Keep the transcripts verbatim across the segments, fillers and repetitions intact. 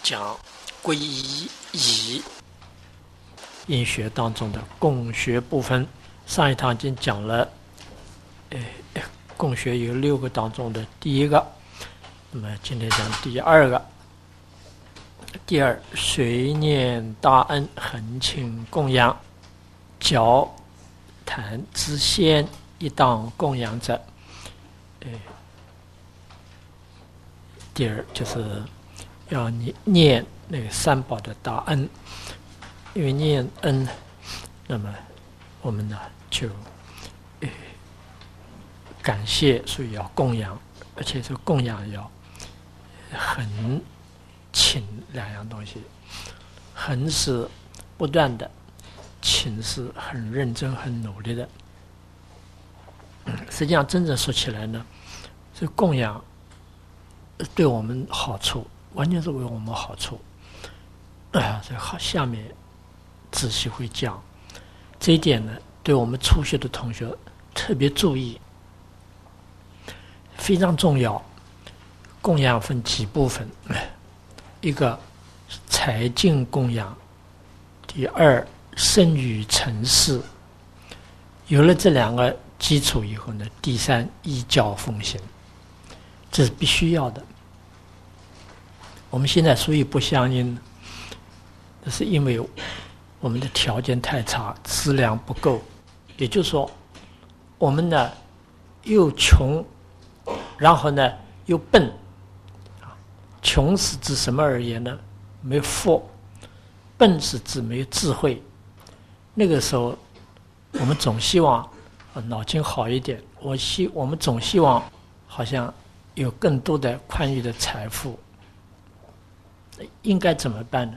讲皈依义因学当中的共学部分。上一堂已经讲了，呃，共学有六个当中的第一个，那么今天讲第二个。第二，随念大恩，恒请供养，教谈之先，一当供养者。呃，第二就是要念念那个三宝的大恩，因为念恩，那么我们呢就呃感谢，所以要供养，而且这供养要很勤两样东西，恒是不断的，勤是很认真、很努力的。实际上，真正说起来呢，这供养对我们好处，完全是为我们好处。啊，这好，下面仔细会讲这一点呢，对我们初学的同学特别注意，非常重要。供养分几部分，一个财境供养，第二身语成事。有了这两个基础以后呢，第三依教奉行，这是必须要的。我们现在所以不相应，那是因为我们的条件太差，资粮不够。也就是说，我们呢又穷，然后呢又笨。穷是指什么而言呢？没有福。笨是指没有智慧。那个时候，我们总希望脑筋好一点，我希我们总希望好像有更多的宽裕的财富。应该怎么办呢？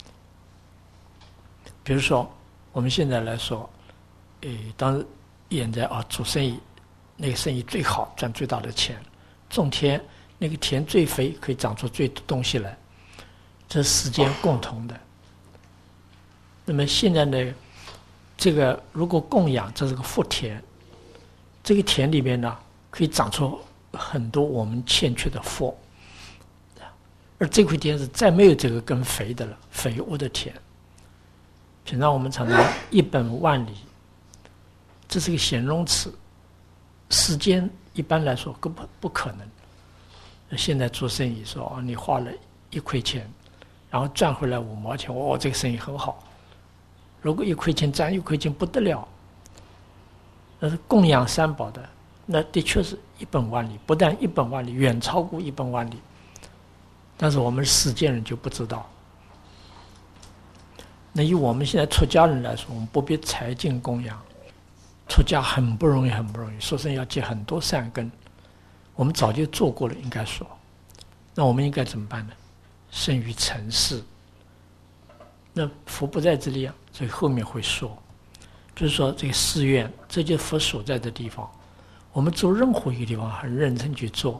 比如说，我们现在来说，诶，当现在啊做生意，那个生意最好，赚最大的钱，种田。那个田最肥，可以长出最多东西来，这是世间共同的。那么现在呢，这个如果供养，这是个福田，这个田里面呢，可以长出很多我们欠缺的福，而这块田是再没有这个更肥的了，肥沃的田。平常我们常常一本万利，这是个形容词，世间一般来说根本不可能。现在做生意说，哦，你花了一块钱，然后赚回来五毛钱，哦，这个生意很好。如果一块钱赚一块钱不得了，那是供养三宝的，那的确是一本万利，不但一本万利，远超过一本万利。但是我们世间人就不知道。那以我们现在出家人来说，我们不必财境供养，出家很不容易，很不容易，说真要结很多善根。我们早就做过了，应该说，那我们应该怎么办呢？生于尘世，那佛不在这里啊，所以后面会说，比如说这个寺院，这就是佛所在的地方，我们做任何一个地方很认真去做，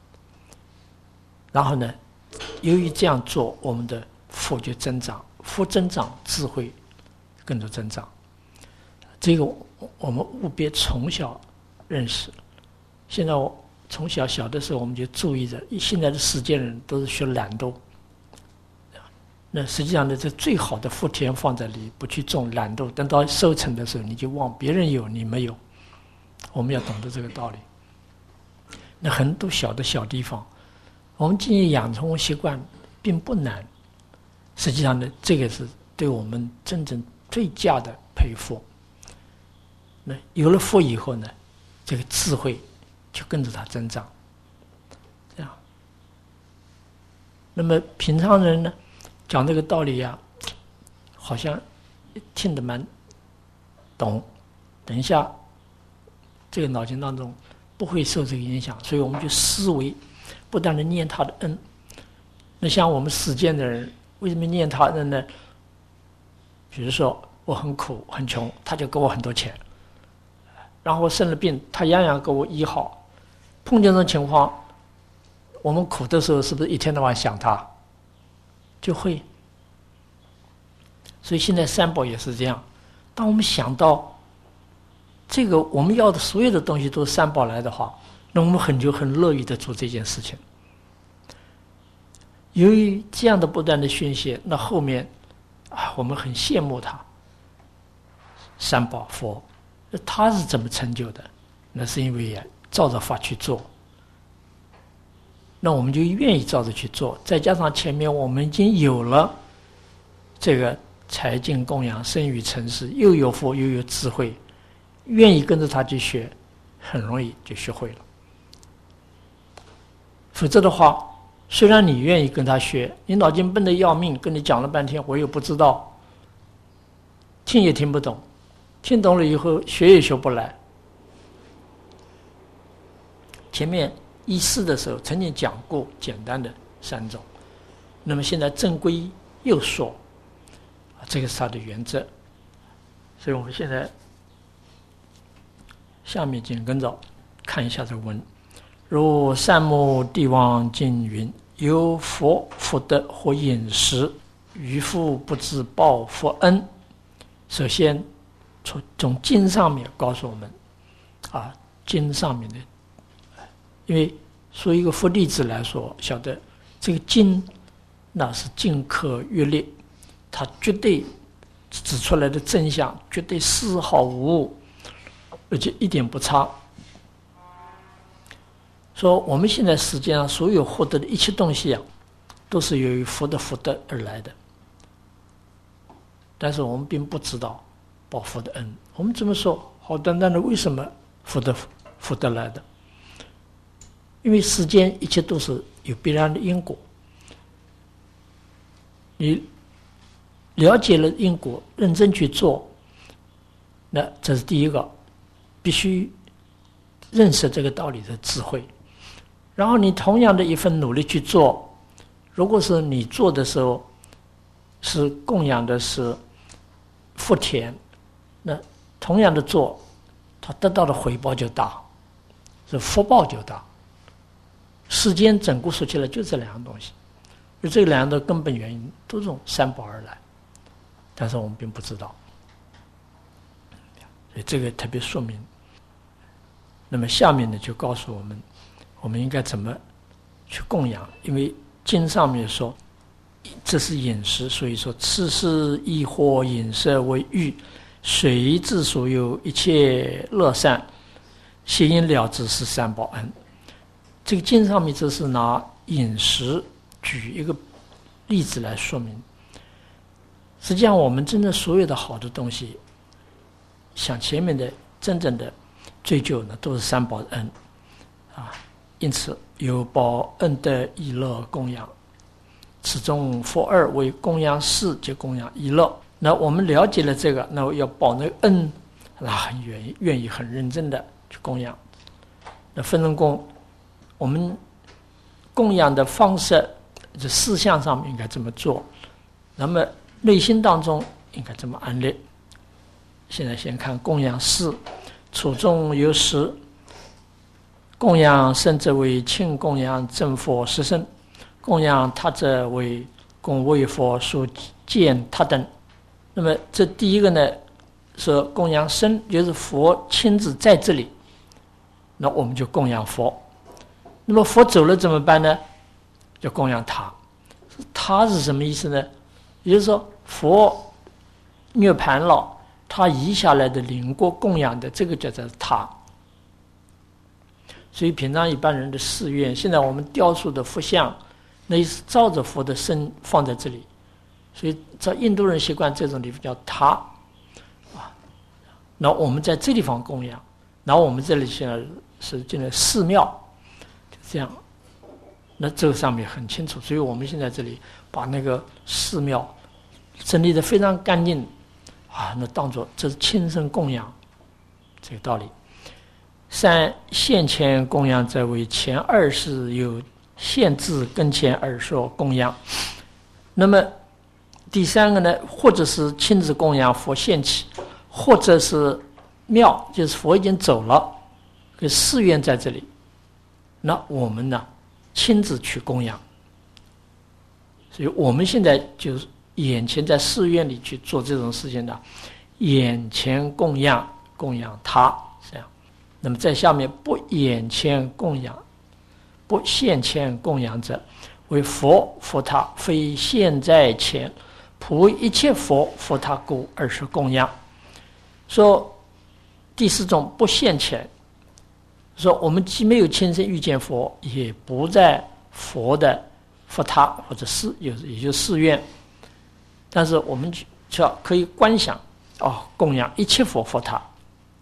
然后呢，由于这样做，我们的福就增长，福增长，智慧跟着增长。这个我们务必从小认识。现在我。从小小的时候，我们就注意着，现在的世间人都是学懒惰。那实际上呢，这最好的福田放在里，不去种懒惰，等到收成的时候，你就望别人有，你没有。我们要懂得这个道理。那很多小的小地方，我们今天养成习惯并不难。实际上呢，这个是对我们真正最佳的培福。那有了福以后呢，这个智慧就跟着它增长，这样。那么平常人呢，讲这个道理呀、啊，好像听得蛮懂。等一下，这个脑筋当中不会受这个影响，所以我们就思维，不断的念他的恩。那像我们世间的人，为什么念他的恩呢？比如说我很苦很穷，他就给我很多钱，然后我生了病，他样样给我医好。碰见这种情况，我们苦的时候是不是一天到晚想他？就会。所以现在三宝也是这样。当我们想到这个我们要的所有的东西都是三宝来的话，那我们很就很乐意的做这件事情。 由于这样的不断的宣泄，那后面啊，我们很羡慕他，三宝佛，他是怎么成就的？那是因为啊，照着法去做，那我们就愿意照着去做。再加上前面我们已经有了这个财经供养、生育成事，又有佛又有智慧，愿意跟着他去学，很容易就学会了。否则的话，虽然你愿意跟他学，你脑筋笨得要命，跟你讲了半天，我又不知道，听也听不懂，听懂了以后学也学不来。前面一四的时候曾经讲过简单的三种，那么现在正规又说，这个是它的原则。所以我们现在下面紧跟着看一下这个文。如善目帝王经云：有佛福德或饮食，渔夫不知报佛恩。首先从从经上面告诉我们，啊，经上面的，因为作为一个佛弟子来说，晓得这个经那是经科阅历，它绝对指出来的真相绝对丝毫无误，而且一点不差。说我们现在世界上所有获得的一切东西啊，都是由于佛的福德而来的，但是我们并不知道报佛的恩。我们怎么说好端端的为什么福德福德来的？因为世间一切都是有必然的因果，你了解了因果，认真去做，那这是第一个，必须认识这个道理的智慧。然后你同样的一份努力去做，如果是你做的时候是供养的是福田，那同样的做，他得到的回报就大，是福报就大。世间整个说起来就这两样东西，而这两样的根本原因都是从三宝而来，但是我们并不知道，所以这个特别说明。那么下面呢就告诉我们，我们应该怎么去供养。因为经上面说这是饮食，所以说此事亦或饮食为欲，随之所有一切乐善，谐音了之是三宝恩。这个经上面这是拿饮食举一个例子来说明，实际上我们真正所有的好的东西，像前面的真正的追究呢，都是三宝的恩啊。因此有报恩德益乐供养，此中佛二为供养事及供养益乐。那我们了解了这个，那要报那个恩，那很愿意愿意很认真的去供养。那分人供，我们供养的方式，这事项上面应该这么做，那么内心当中应该这么安立。现在先看供养事，初中有十，供养生者为亲供养正佛十圣，供养他者为供为佛所见他等。那么这第一个呢，说供养生，就是佛亲自在这里，那我们就供养佛。那么佛走了怎么办呢？就供养他。他是什么意思呢？也就是说佛涅盘了，他移下来的灵过供养的，这个叫做他。所以平常一般人的寺院，现在我们雕塑的佛像，那是照着佛的身放在这里，所以照印度人习惯这种地方叫他啊。那我们在这地方供养，然后我们这里现在是进了寺庙，就这样。那这个上面很清楚，所以我们现在这里把那个寺庙整理得非常干净啊，那当作这是亲身供养，这个道理。三现前供养者为前二世有限制跟前而说供养。那么第三个呢，或者是亲自供养佛现起，或者是庙，就是佛已经走了，可寺院在这里，那我们呢亲自去供养。所以我们现在就是眼前在寺院里去做这种事情的，眼前供养供养他这样。那么在下面不眼前供养不现前供养者， 为佛佛他，非现在前，普为一切佛佛他故，而是供养。说第四种不现前，说我们既没有亲身遇见佛，也不在佛的佛他或者寺，也就是寺院，但是我们就可以观想哦，供养一切佛佛他，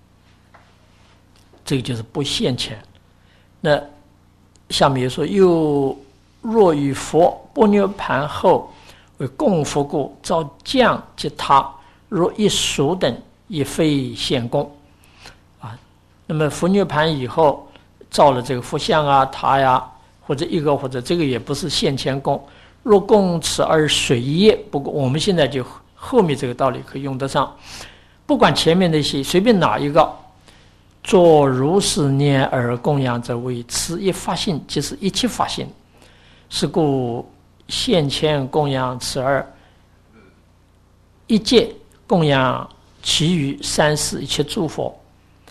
这个就是不现前。那下面又说，又若与佛般涅盘后，为供佛故，照降及他，若一属等，也非现供啊。那么佛涅盘以后，造了这个佛像啊、塔呀，或者一个或者这个也不是现前供。若供此而水业，不过我们现在就后面这个道理可以用得上。不管前面那些，随便哪一个，作如是念而供养者，为此一法性，即是一切法性。是故现前供养此二，一界供养其余三世一切诸佛，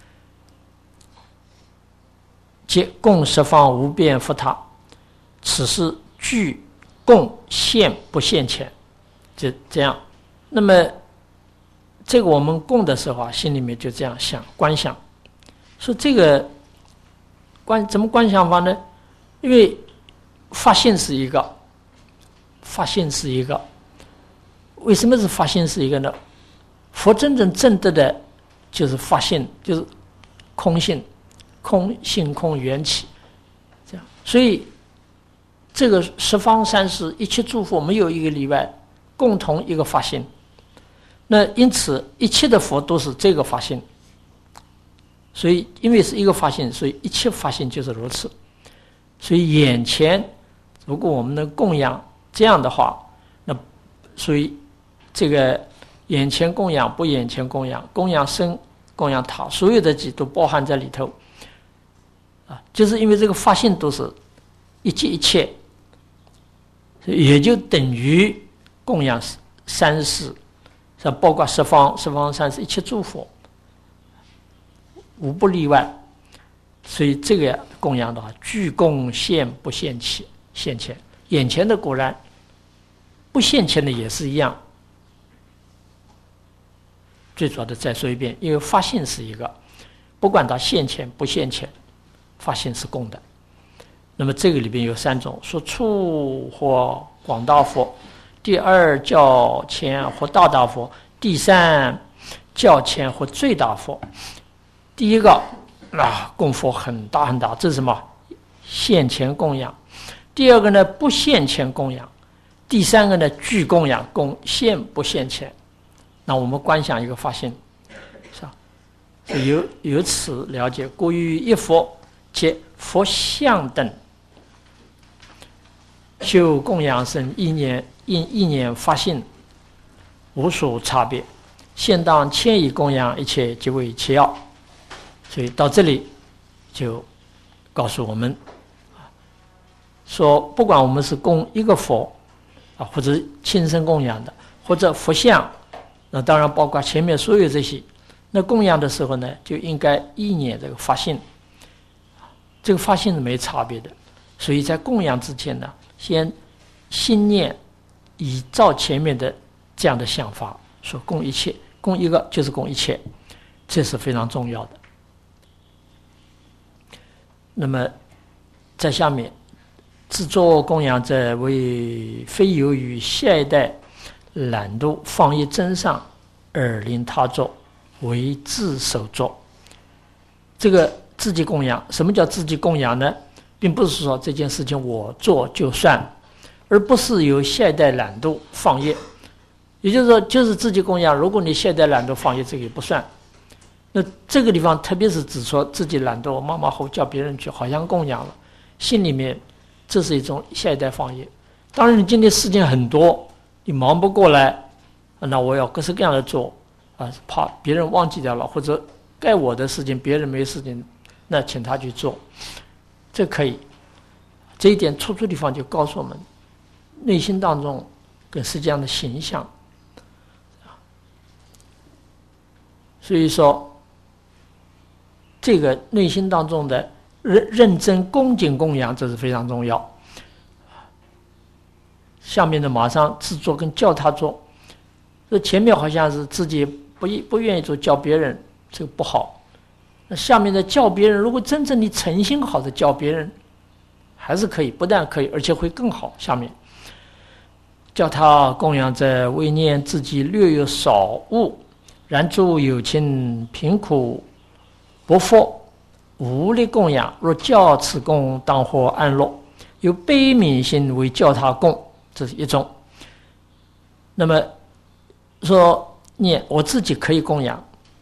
皆供十方无边佛塔。此是具供现不现前，就这样。那么这个我们供的时候啊，心里面就这样想观想，说这个观怎么观想法呢？因为发现是一个，发现是一个，为什么是发现是一个呢？佛真正证得的就是发现，就是空性，空性空缘起，这样。所以这个十方三世一切诸佛没有一个例外，共同一个发现。那因此一切的佛都是这个发现，所以因为是一个发现，所以一切发现就是如此。所以眼前如果我们能供养这样的话，那所以这个眼前供养不眼前供养，供养身供养塔，所有的几都包含在里头啊，就是因为这个发现都是一切一切，也就等于供养三世，是包括十方十方三世一切诸佛，无不例外。所以这个供养的话，具供现不现起现前，眼前的果然，不现前的也是一样。最主要的再说一遍，因为发现是一个，不管它现前不现前，发现是共的。那么这个里边有三种，说处或广大佛，第二较浅或大大佛，第三较浅或最大佛。第一个啊，供佛很大很大，这是什么？现前供养。第二个呢，不现前供养。第三个呢，具供养，供现不现前。那我们观想一个发现，是吧？由由此了解，故于一佛且佛像等，修供养生一年因一年发现，无所差别。现当迁移供养一切，即为其要。所以到这里就告诉我们，说不管我们是供一个佛啊，或者亲身供养的，或者佛像，那当然包括前面所有这些，那供养的时候呢，就应该意念这个发心，这个发心是没差别的。所以在供养之前呢，先心念依照前面的这样的想法，说供一切，供一个就是供一切，这是非常重要的。那么在下面，自作供养者为非由于下一代懒惰放逸真上而令他做，为自手做。这个自己供养，什么叫自己供养呢？并不是说这件事情我做就算，而不是由下一代懒惰放逸。也就是说，就是自己供养，如果你下一代懒惰放逸，这个也不算。那这个地方特别是指说自己懒惰，马马虎叫别人去，好像供养了，心里面这是一种下一代放逸。当然你今天事情很多，你忙不过来，那我要各式各样的做啊，怕别人忘记掉了，或者该我的事情别人没事情，那请他去做，这可以。这一点出处地方就告诉我们，内心当中跟实际上的形象。所以说这个内心当中的认认真恭敬供养，这是非常重要。 下面的马上制作跟叫他做。这前面好像是自己不不愿意做，叫别人，这个不好。那下面的叫别人，如果真正你诚心好的叫别人，还是可以，不但可以，而且会更好。下面叫他供养者，为念自己略有少物，然诸有情贫苦薄佛，无力供养，若教此供，当获安乐。有悲悯心为教他供，这是一种。那么说念我自己可以供养，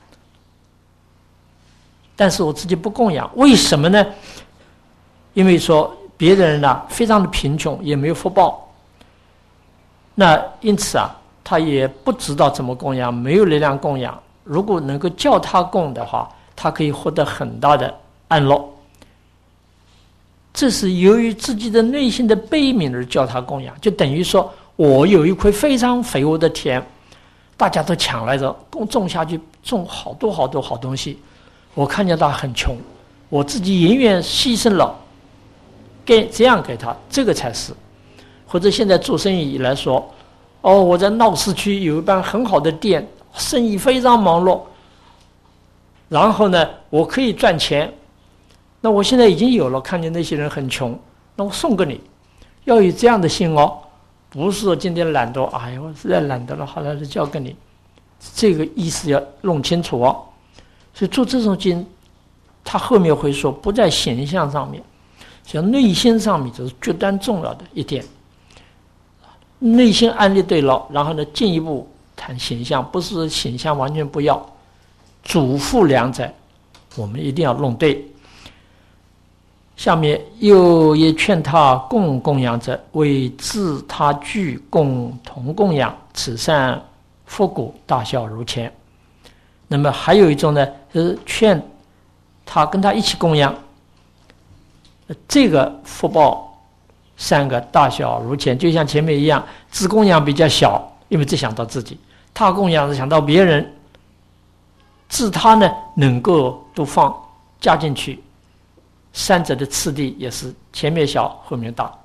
但是我自己不供养，为什么呢？因为说别的人呢非常的贫穷，也没有福报，那因此啊他也不知道怎么供养，没有力量供养。如果能够叫他供的话，他可以获得很大的安乐。这是由于自己的内心的悲悯而叫他供养，就等于说我有一块非常肥沃的田，大家都抢来着，种下去，种好多好多好东西。我看见他很穷，我自己宁愿牺牲了，给这样给他，这个才是。或者现在做生意来说，哦，我在闹市区有一班很好的店，生意非常忙碌，然后呢，我可以赚钱。那我现在已经有了，看见那些人很穷，那我送给你，要有这样的心哦，不是说今天懒惰，哎呀，我实在懒得了，好了，就交给你，这个意思要弄清楚哦。所以做这种经，他后面会说，不在形象上面，像内心上面，这是绝对重要的一点。内心安立对了，然后呢，进一步谈形象，不是形象完全不要，主妇两者，我们一定要弄对。下面又也劝他共供养者，为自他具共同供养，此善福果大小如前。那么还有一种呢，是劝他跟他一起供养，这个福报三个大小如前，就像前面一样，自供养比较小，因为只想到自己；他供养是想到别人，自他呢能够都放加进去。三者的次第也是前面小后面大。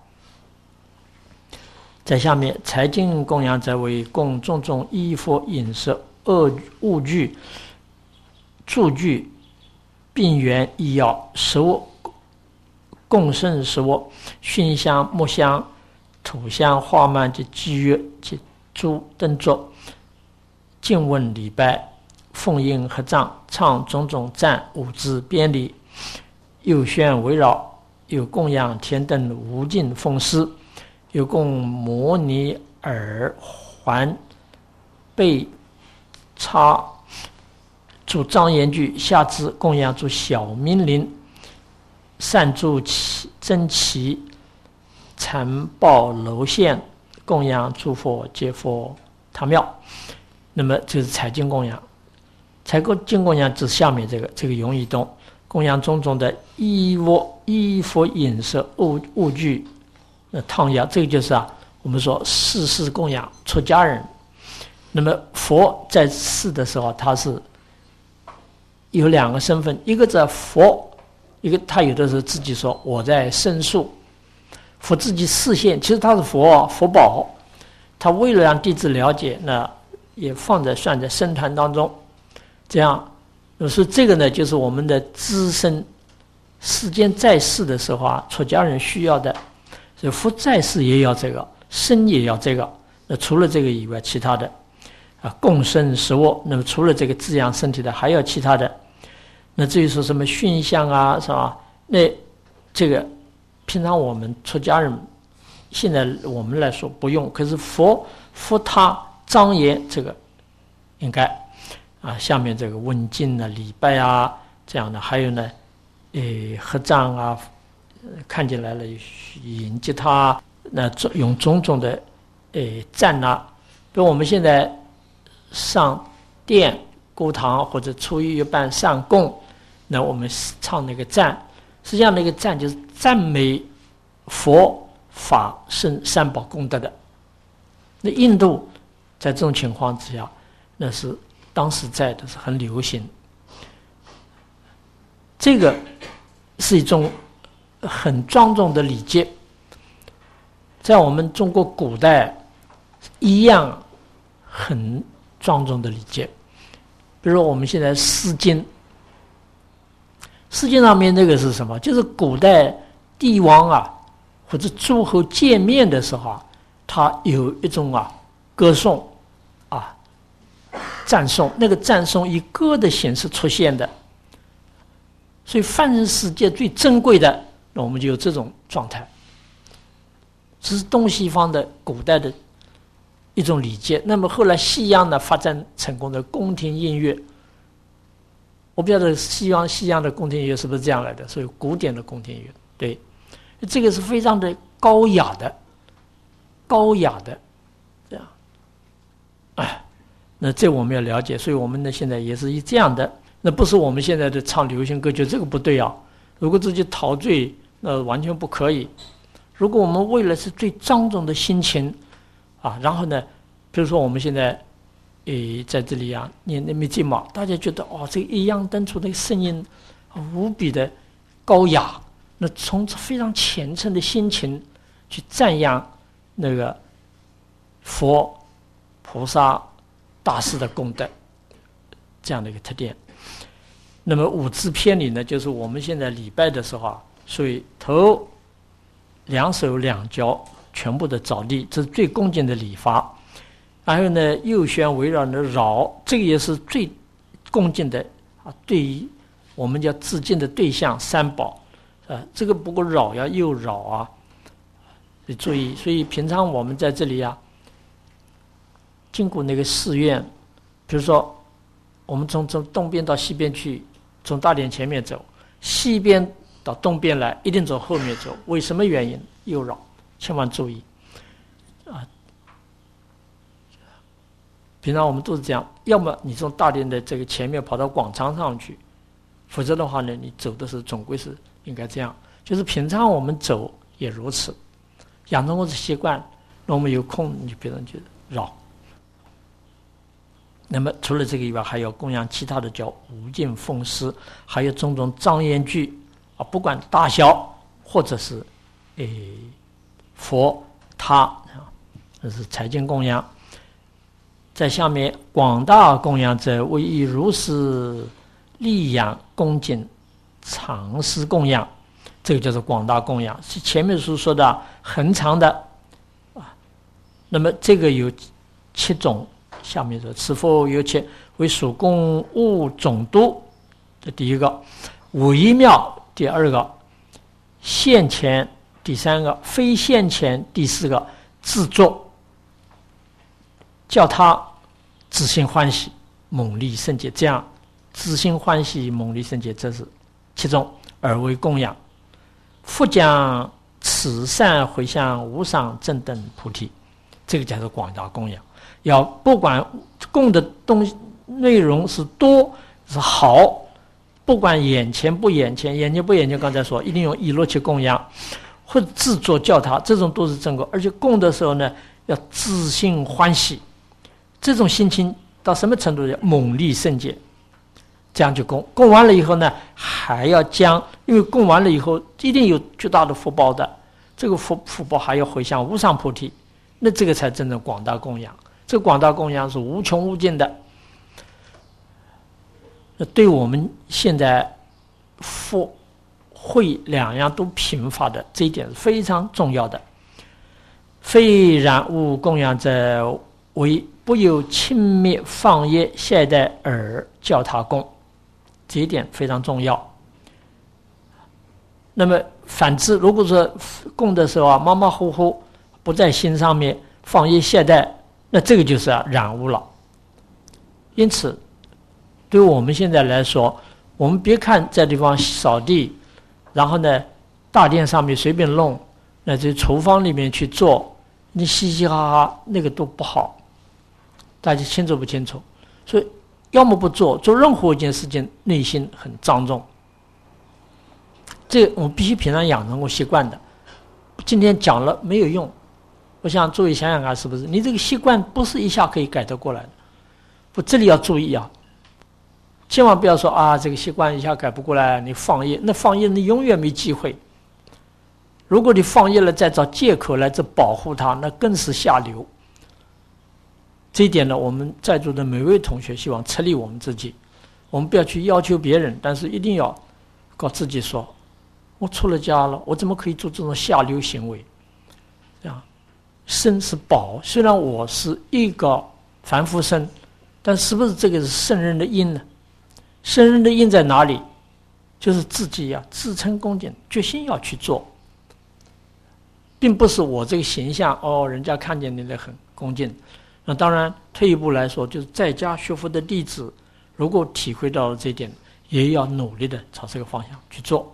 在下面，财经供养者为供种种衣服饮食恶物具住具病源医药食物共生食物熏香木香土香花蔓及祭乐及诸灯烛敬问礼拜奉印合掌唱种种赞舞姿编礼有旋围绕，有供养天灯无尽风师，有供摩尼耳环背叉主张严具，下至供养主小明林善助珍奇残宝楼线供养诸佛皆佛塔庙。那么这是财经供养，财经供养指下面这个这个容易懂，供养种种的衣物、衣服、饮食、物物具、呃汤药，这个就是啊，我们说世事供养出家人。那么佛在世的时候，他是有两个身份，一个在佛，一个他有的时候自己说我在申诉，佛自己示现，其实他是佛佛宝，他为了让弟子了解，那也放在算在僧团当中，这样。所以这个呢，就是我们的资深世间在世的时候啊，出家人需要的。所以佛在世也要这个，生也要这个。那除了这个以外，其他的啊，共生食物。那么除了这个滋养身体的，还要其他的。那至于说什么熏香啊，是吧？那这个平常我们出家人，现在我们来说不用，可是佛佛他庄严这个应该。啊，下面这个问经啊、礼拜啊，这样的，还有呢，呃，合掌啊，看进来了，迎接他，那用种种的，呃，赞啊，比如我们现在上殿、供堂或者初一月半上供，那我们唱那个赞，实际上那个赞就是赞美佛法圣三宝功德的。那印度在这种情况之下，那是。当时在的是很流行，这个是一种很庄重的礼节。 在我们中国古代一样很庄重的礼节。比如说我们现在诗经，诗经上面那个是什么？就是古代帝王啊或者诸侯见面的时候啊，他有一种啊歌颂啊赞颂，那个赞颂以歌的形式出现的。所以凡人世界最珍贵的，那我们就有这种状态。这是东西方的古代的一种礼节。那么后来西洋呢发展成功的宫廷音乐，我不晓得西洋西洋的宫廷音乐是不是这样来的，所以古典的宫廷音乐，对，这个是非常的高雅的，高雅的，这样，哎，那这我们要了解。所以我们呢现在也是以这样的，那不是我们现在的唱流行歌曲，这个不对啊。如果自己陶醉，那完全不可以。如果我们为了是最庄重的心情啊，然后呢，比如说我们现在诶在这里啊念那密经嘛，大家觉得哦，这个抑扬顿挫的声音无比的高雅，那从非常虔诚的心情去赞扬那个佛菩萨大师的功德，这样的一个特点。那么五字篇里呢，就是我们现在礼拜的时候啊，所以头两手两脚全部的着地，这是最恭敬的礼法。然后呢，右旋围绕的绕，这个也是最恭敬的啊。对于我们叫致敬的对象三宝啊，这个不过绕要右绕啊，得注意。所以平常我们在这里啊，经过那个寺院，比如说我们从从东边到西边去，从大殿前面走，西边到东边来，一定走后面走。为什么原因？右绕，千万注意啊！平常我们都是这样，要么你从大殿的这个前面跑到广场上去，否则的话呢，你走的是总归是应该这样。就是平常我们走也如此，养成我的习惯，那我们有空你就别人就绕。那么除了这个以外，还有供养其他的叫无尽奉施，还有种种庄严具啊，不管大小，或者是诶佛他啊，这是财经供养。在下面广大供养者，为以如是利养恭敬常施供养，这个叫做广大供养，是前面所说的恒常的啊。那么这个有七种。下面说，此佛有且为属供物总督，这第一个；微妙第二个；现前第三个；非现前第四个；自作，叫他自心欢喜，猛力圣洁。这样自心欢喜，猛力圣洁，这是其中而为供养。复将慈善回向无上正等菩提，这个叫做广大供养。要不管供的东西内容是多是好，不管眼前不眼前，眼前不眼前，刚才说一定用以乐去供养，或者自作教他，这种都是正果。而且供的时候呢，要自心欢喜，这种心情到什么程度？叫猛力圣洁，这样就供。供完了以后呢，还要将，因为供完了以后一定有巨大的福报的，这个福福报还要回向无上菩提，那这个才真正广大供养。这个广大供养是无穷无尽的，对我们现在福慧两样都贫乏的这一点是非常重要的。非然物供养者，为不有轻蔑放业懈怠而教他供，这一点非常重要。那么反之，如果说供的时候啊马马虎虎，不在心上面，放业懈怠，那这个就是啊染污了。因此对我们现在来说，我们别看在地方扫地，然后呢大殿上面随便弄，那在厨房里面去做，你嘻嘻哈哈，那个都不好，大家清楚不清楚？所以要么不做，做任何一件事情内心很庄重，这个我们必须平常养成过习惯的。今天讲了没有用，我想诸位想想看，是不是？你这个习惯不是一下可以改得过来的。不，这里要注意啊，千万不要说啊，这个习惯一下改不过来，你放业，那放业你永远没机会。 如果你放逸了，再找借口来这保护它，那更是下流。这一点呢，我们在座的每位同学希望策励我们自己，我们不要去要求别人，但是一定要告自己说，我出了家了，我怎么可以做这种下流行为？这样，身是宝，虽然我是一个凡夫身，但是不是这个是圣人的因呢？圣人的因在哪里？就是自己呀、啊，自称恭敬，决心要去做，并不是我这个形象哦，人家看见你的很恭敬。那当然，退一步来说，就是在家学佛的弟子，如果体会到了这一点，也要努力的朝这个方向去做。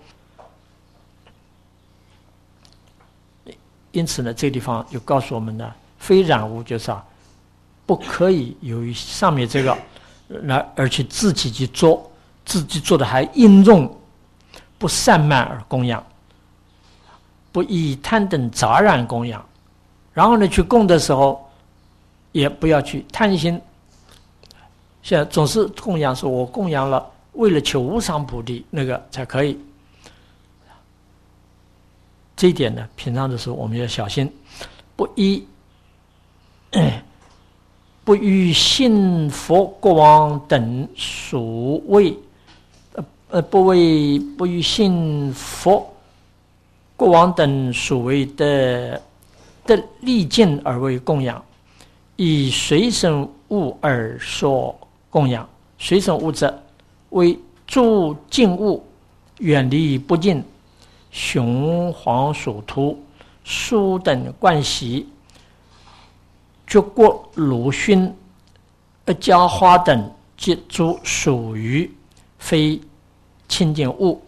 因此呢，这个地方就告诉我们呢，非染污就是啊，不可以由于上面这个，那而去自己去做，自己做的还应用，不散漫而供养，不以贪等杂染供养，然后呢，去供的时候。也不要去贪心，现在总是供养，说我供养了，为了求无上菩提，那个才可以。这一点呢，平常的时候我们要小心，不依不与信佛国王等属为，呃呃，不为不与信佛国王等属为的的利尽而为供养。以随身物而说供养，随身物者为诸静物，远离不净，雄黄属土，书等冠席，绝国鲁熏，阿伽花等，皆诸属于，非清净物。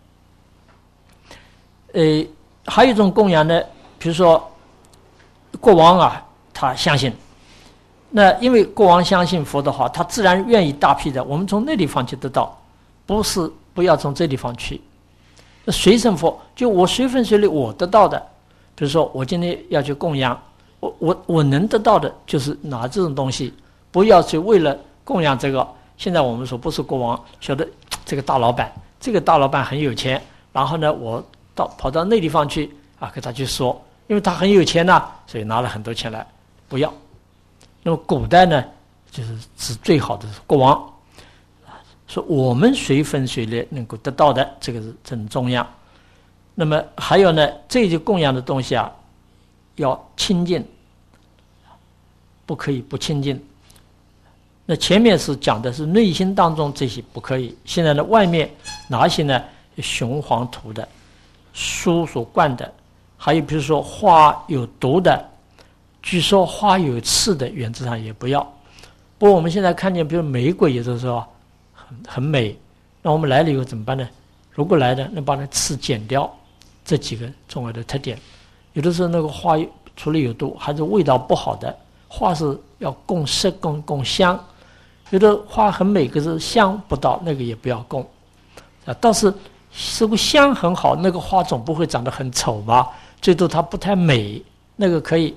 呃，还有一种供养呢，比如说国王啊，他相信。那因为国王相信佛的话，他自然愿意大批的我们从那地方去得到，不是不要从这地方去。随身佛就我随分随力我得到的，比如说我今天要去供养，我我我能得到的就是拿这种东西，不要去为了供养这个。现在我们说不是国王，晓得这个大老板，这个大老板很有钱，然后呢我到跑到那地方去啊，跟他去说，因为他很有钱呐、啊，所以拿了很多钱来，不要。那么古代呢，就是指最好的国王，说我们随分随力能够得到的，这个是很重要。那么还有呢，这些供养的东西啊，要清净，不可以不清净。那前面是讲的是内心当中这些不可以，现在呢外面哪些呢？雄黄土的，书所灌的，还有比如说花有毒的。据说花有刺的，原则上也不要。不过我们现在看见，比如玫瑰，有的时候很很美，那我们来了以后怎么办呢？如果来的，那把那刺剪掉，这几个重要的特点。有的时候那个花除了有毒，还是味道不好的。花是要供色、供供香，有的花很美，可是香不到，那个也不要供。啊，倒是如果香很好，那个花总不会长得很丑吧？最多它不太美，那个可以。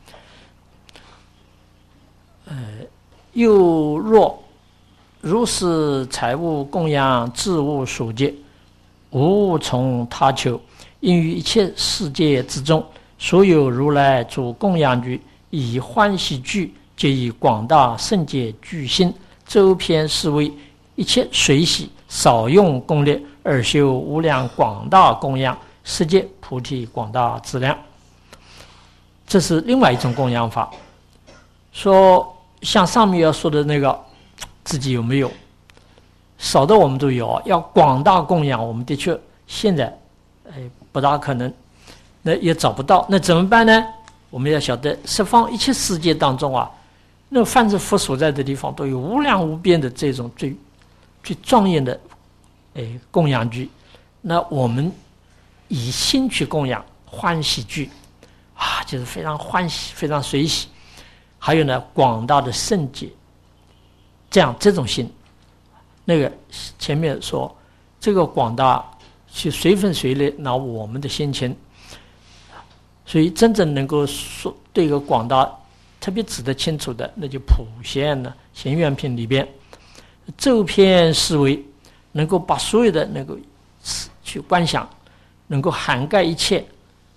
呃，又若如是财物供养，自物属戒，无从他求，因于一切世界之中，所有如来主供养具，以欢喜具，皆以广大圣界具心，周遍思维，一切随喜，少用功力，而修无量广大供养，世界菩提广大资粮。这是另外一种供养法。说像上面要说的那个，自己有没有？少的我们都有，要广大供养，我们的确现在哎不大可能，那也找不到，那怎么办呢？我们要晓得，十方一切世界当中啊，那凡是佛所在的地方，都有无量无边的这种最最庄严的哎供养具。那我们以心去供养，欢喜具啊，就是非常欢喜，非常随喜。还有呢，广大的圣解，这样这种心，那个前面说这个广大去随分随力拿我们的心情，所以真正能够说对一个广大特别指得清楚的，那就普贤呢贤愿品里边周遍思维，能够把所有的能够去观想，能够涵盖一切，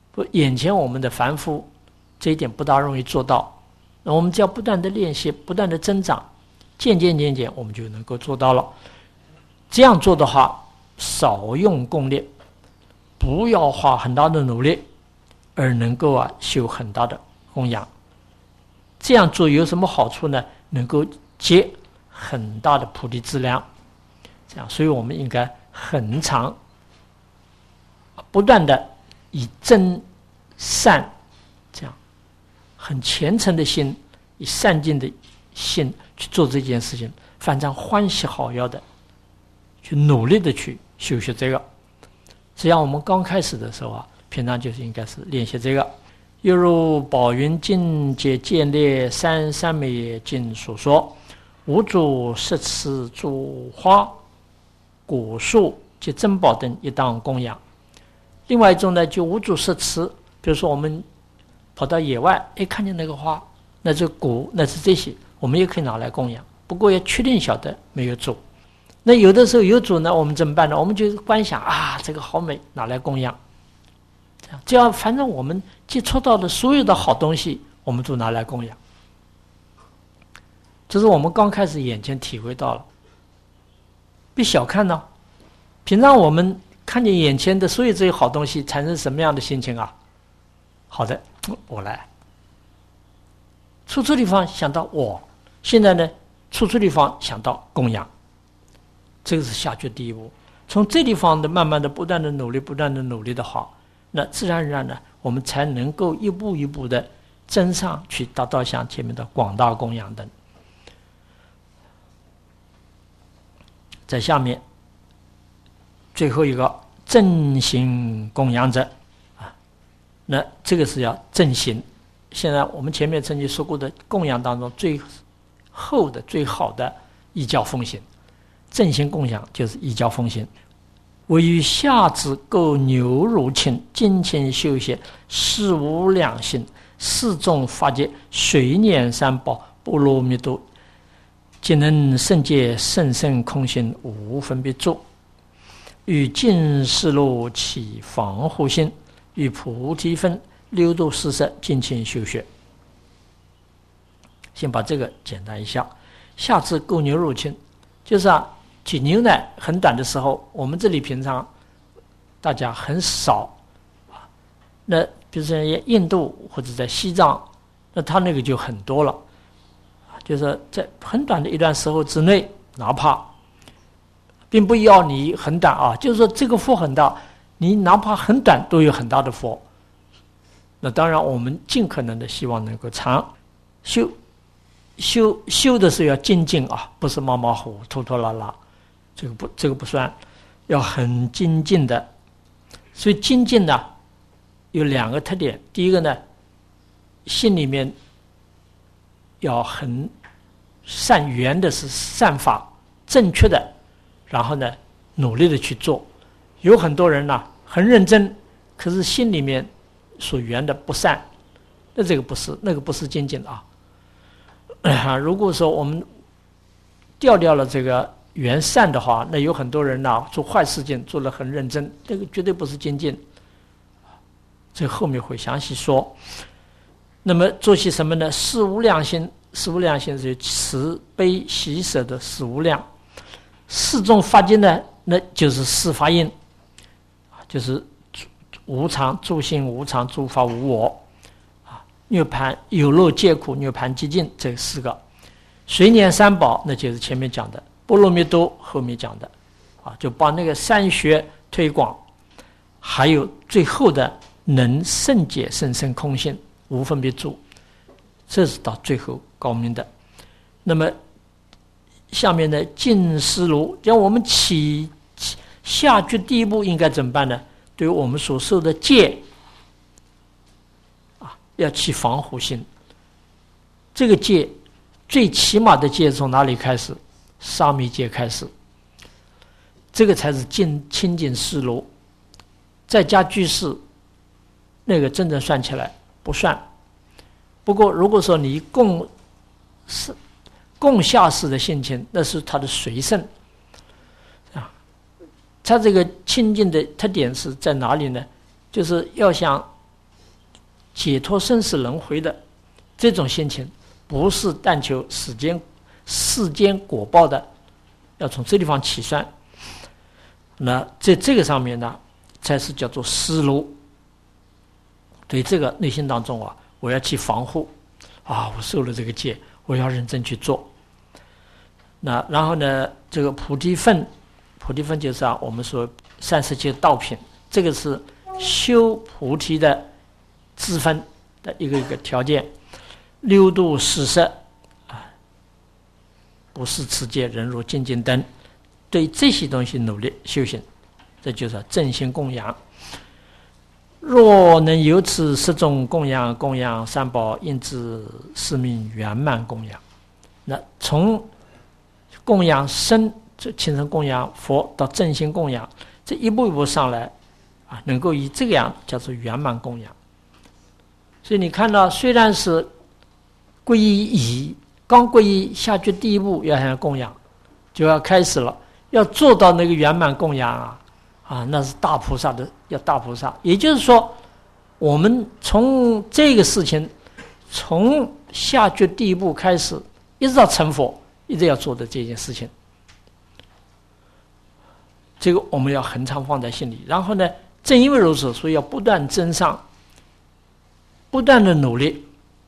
不，眼前我们的凡夫这一点不大容易做到，那我们只要不断的练习，不断的增长，渐渐渐渐我们就能够做到了。这样做的话，少用功力，不要花很大的努力，而能够啊修很大的供养。这样做有什么好处呢？能够结很大的菩提资粮。这样，所以我们应该恒常不断的以真善这样很虔诚的心，以善尽的心去做这件事情，反正欢喜好要的去努力的去修习这个。只要我们刚开始的时候啊，平常就是应该是练习这个。又如宝云经解建立三三昧经所说，五祖摄持诸花果树及珍宝等一当供养。另外一种呢，就无主摄持，比如说我们跑到野外，哎，看见那个花，那是果，那是这些，我们也可以拿来供养。不过要确定晓得没有主。那有的时候有主呢，我们怎么办呢？我们就观想啊，这个好美，拿来供养。这样，只要反正我们接触到的所有的好东西，我们都拿来供养。这是我们刚开始眼前体会到了。别小看呢，平常我们看见眼前的所有这些好东西，产生什么样的心情啊？好的，我来。处处地方想到我，现在呢，处处地方想到供养，这个是下决第一步。从这地方的慢慢的、不断的努力、不断的努力的话，那自然而然呢，我们才能够一步一步的增上去，达到像前面的广大供养等。在下面最后一个正行供养者啊，那这个是要正行。现在我们前面曾经说过的供养当中最后的最好的依教奉行，正行供养就是依教奉行。唯于下至购牛乳磬，金钱修习，事无两心，四众法界，随念三宝，波罗蜜多，即能圣解甚深空性，无分别住。与尽世路起防护心，与菩提分六度四摄，尽情修学。先把这个简单一下。下至购牛乳磬，就是啊，挤牛奶很短的时候，我们这里平常大家很少啊。那比如说印度或者在西藏，那他那个就很多了。就是在很短的一段时候之内，哪怕并不要你很短啊，就是说这个福很大，你哪怕很短都有很大的福。那当然我们尽可能的希望能够长。修修修的是要精进啊，不是马马虎虎拖拖拉拉，这个不这个不算，要很精进的。所以精进呢有两个特点，第一个呢，心里面要很善缘的是善法，正确的，然后呢努力的去做。有很多人呢很认真，可是心里面所缘的不善，那这个不是，那个不是精进啊。如果说我们掉掉了这个缘善的话，那有很多人呢做坏事情做得很认真，这个绝对不是精进。这后面会详细说。那么做些什么呢？事无量心，事无量心是慈悲喜舍的事无量。四种法界呢，那就是四法印，就是无常、诸行无常、诸法无我啊，涅槃有漏皆苦、涅槃寂静，这四个。随念三宝，那就是前面讲的波罗蜜多，后面讲的啊，就把那个三学推广，还有最后的能圣解甚深空性，无分别住，这是到最后高明的。那么下面的尽思如，让我们起下决第一步应该怎么办呢？对于我们所受的戒啊，要起防护心。这个戒最起码的戒从哪里开始？沙弥戒开始，这个才是净清净思如。在家居士那个真正算起来不算。不过如果说你供是供下士的性情，那是他的随顺啊。他这个清净的特点是在哪里呢？就是要想解脱生死轮回的这种心情，不是但求世间世间果报的，要从这地方起算。那在这个上面呢，才是叫做思路。对这个内心当中啊，我要去防护啊，我受了这个戒，我要认真去做。那然后呢，这个菩提分，菩提分就是啊，我们说三十七道品，这个是修菩提的资分的一个一个条件。六度四摄啊，不是持戒、忍辱、精进等，对这些东西努力修行，这就是正心供养。若能由此十种供养，供养三宝，应知是名圆满供养。那从供养身，这亲身供养佛到正心供养，这一步一步上来啊，能够以这个样叫做圆满供养。所以你看到，虽然是皈依已，刚皈依下去第一步要想供养，就要开始了，要做到那个圆满供养啊，啊，那是大菩萨的，要大菩萨。也就是说，我们从这个事情，从下决第一步开始，一直到成佛，一直要做的这件事情，这个我们要恒常放在心里。然后呢，正因为如此，所以要不断增上，不断的努力。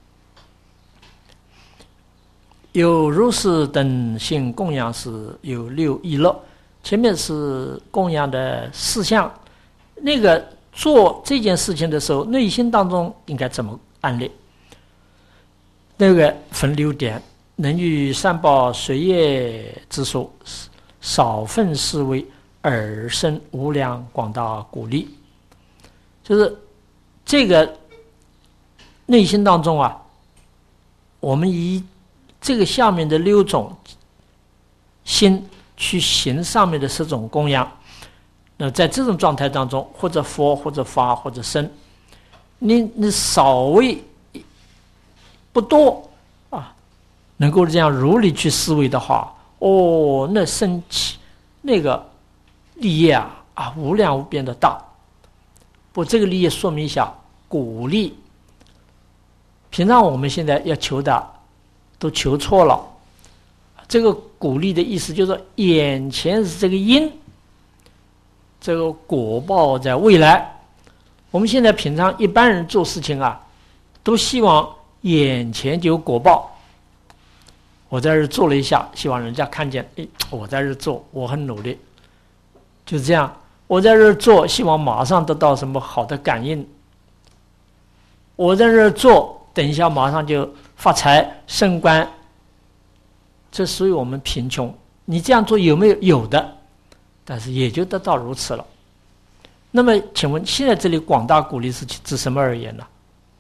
有如是等性供养时，有六意乐。前面是供养的事项，那个做这件事情的时候，内心当中应该怎么安立？那个分六点：能遇三宝随业之所，少分思维，而生无量广大鼓励。就是这个内心当中啊，我们以这个下面的六种心去行上面的十种供养。那在这种状态当中，或者佛，或者法，或者身，你你稍微不多啊，能够这样如理去思维的话，哦，那升起那个利益啊啊，无量无边的大。不，这个利益说明一下，鼓励。平常我们现在要求的都求错了。这个鼓励的意思就是说，眼前是这个因，这个果报在未来。我们现在平常一般人做事情啊，都希望眼前就有果报。我在这做了一下，希望人家看见，哎，我在这做，我很努力，就这样。我在这做，希望马上得到什么好的感应。我在这做，等一下马上就发财升官。这属于我们贫穷。你这样做有没有？有的，但是也就得到如此了。那么请问现在这里广大鼓励是指什么而言呢？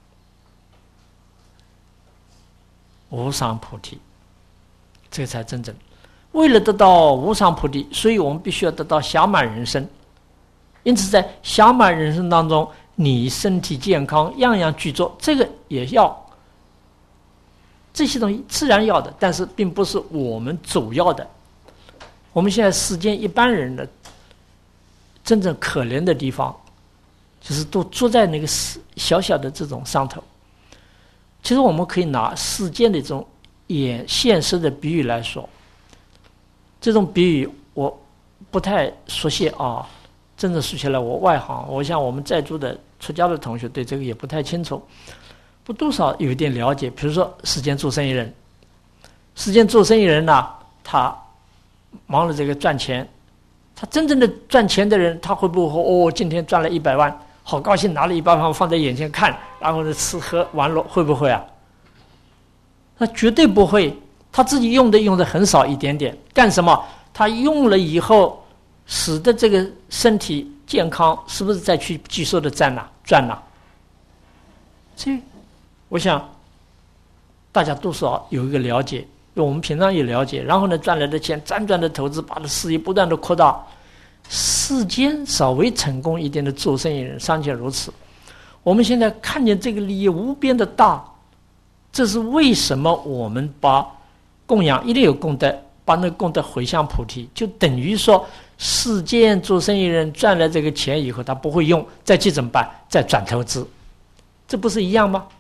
无上菩提，这才真正。为了得到无上菩提，所以我们必须要得到暇满人生。因此在暇满人生当中，你身体健康，样样具足，这个也要，这些东西自然要的，但是并不是我们主要的。我们现在世间一般人的真正可怜的地方，就是都住在那个小小的这种上头。其实我们可以拿世间的这种眼现实的比喻来说，这种比喻我不太熟悉啊。真正说起来，我外行，我想我们在座的出家的同学对这个也不太清楚，不多少有一点了解。比如说世间做生意人，世间做生意人呢、啊，他忙了这个赚钱，他真正的赚钱的人，他会不会哦，今天赚了一百万，好高兴，拿了一百万放在眼前看，然后呢吃喝玩乐，会不会啊？他绝对不会，他自己用的用的很少一点点，干什么？他用了以后，使得这个身体健康，是不是再去继续的赚了赚了？这，我想大家多少有一个了解，因为我们平常也了解。然后呢，赚来的钱辗转的投资，把这事业不断的扩大。世间稍微成功一点的做生意人尚且如此，我们现在看见这个利益无边的大，这是为什么我们把供养一定有功德，把那个功德回向菩提，就等于说世间做生意人赚了这个钱以后，他不会用，再去怎么办？再转投资， 这不是一样吗？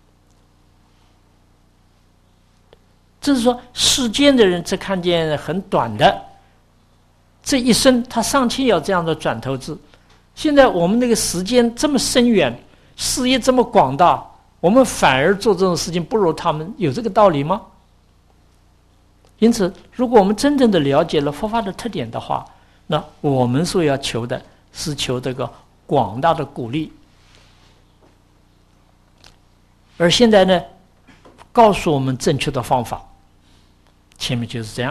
就是说，世间的人只看见很短的这一生，他尚且要这样的转头至。现在我们那个时间这么深远，事业这么广大，我们反而做这种事情不如他们，有这个道理吗？因此，如果我们真正的了解了佛法的特点的话，那我们所要求的是求这个广大的鼓励。而现在呢，告诉我们正确的方法，前面就是这样。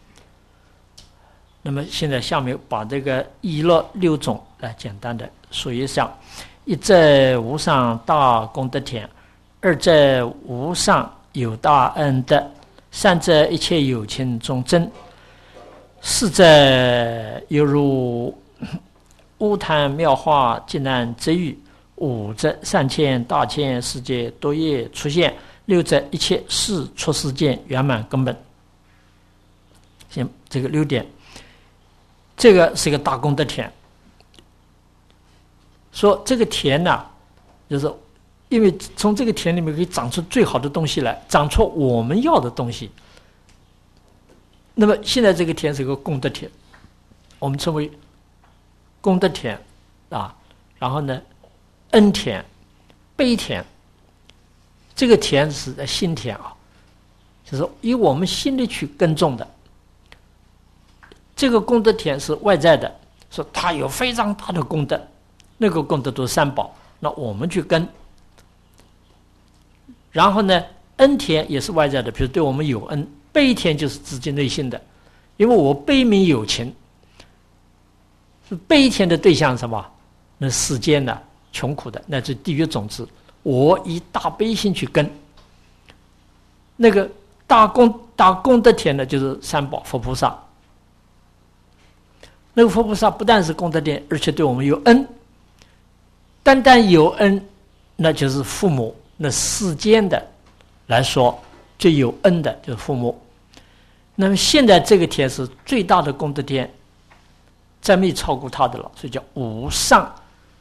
那么现在下面把这个依乐六种来简单的说一下：一则无上大功德田，二则无上有大恩德，三则一切有情众生，四则犹如乌檀妙花济难之欲，五则三千大千世界多业出现，六则一切事出世间圆满根本。先这个六点，这个是一个大功德田。说这个田呢、啊，就是因为从这个田里面可以长出最好的东西来，长出我们要的东西。那么现在这个田是一个功德田，我们称为功德田啊。然后呢，恩田、悲田，这个田是在心田啊，就是以我们心里去耕种的。这个功德田是外在的，说它有非常大的功德，那个功德都是三宝，那我们去耕。然后呢，恩田也是外在的，比如对我们有恩；悲田就是自己内心的，因为我悲悯有情。悲田的对象是什么？那世间的穷苦的，乃至地狱种子，我以大悲心去耕。那个大功大功德田呢，就是三宝佛菩萨。那个佛菩萨不但是功德田，而且对我们有恩。单单有恩，那就是父母。那世间的来说，最有恩的就是父母。那么现在这个田是最大的功德田，再没超过他的了，所以叫无上。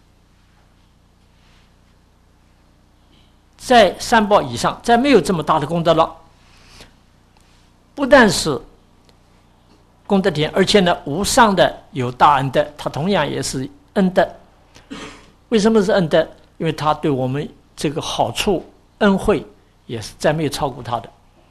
在三宝以上，再没有这么大的功德了。不但是功德田，而且呢，无上的有大恩德，它同样也是恩德。为什么是恩德？因为它对我们这个好处恩惠也是再没有超过它的。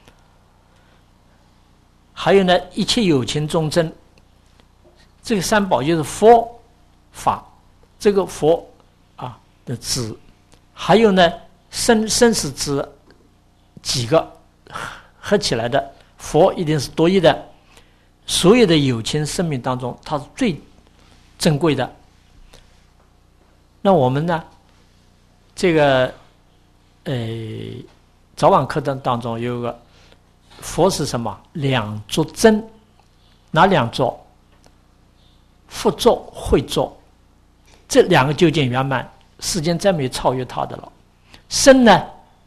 还有呢，一切有情众生，这个三宝就是佛法，这个佛啊的指，还有呢生生死指几个合起来的，佛一定是多义的。所有的有情生命当中，它是最珍贵的。那我们呢，这个呃早晚课当当中有个佛是什么？两作真，哪两作？佛作、慧作，这两个究竟圆满，世间再没有超越他的了。身呢？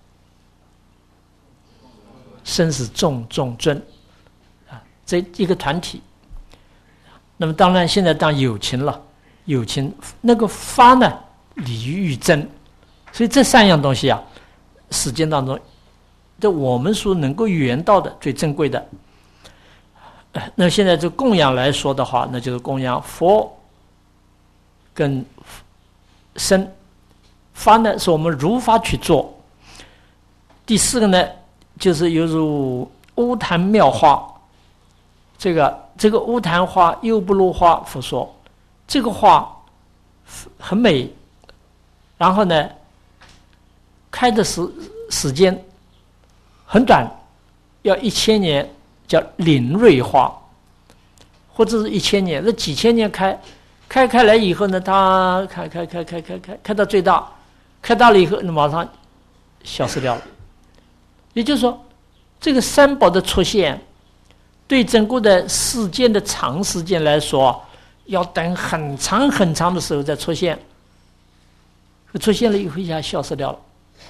身是众众尊啊，这一个团体。那么当然，现在当有情了，有情那个发呢，理欲真，所以这三样东西啊，世间当中，这我们所能够圆到的最珍贵的。那现在这供养来说的话，那就是供养佛跟身。法呢是我们如法去做。第四个呢，就是犹如乌檀妙花，这个这个乌檀花优波罗花，佛说这个花很美，然后呢开的时时间很短，要一千年，叫林瑞花，或者是一千年，那几千年开，开开来以后呢，它开开开开开开开到最大，开大了以后，那马上消失掉了。也就是说，这个三宝的出现，对整个的世间的长时间来说，要等很长很长的时候再出现，出现了以后一下消失掉了。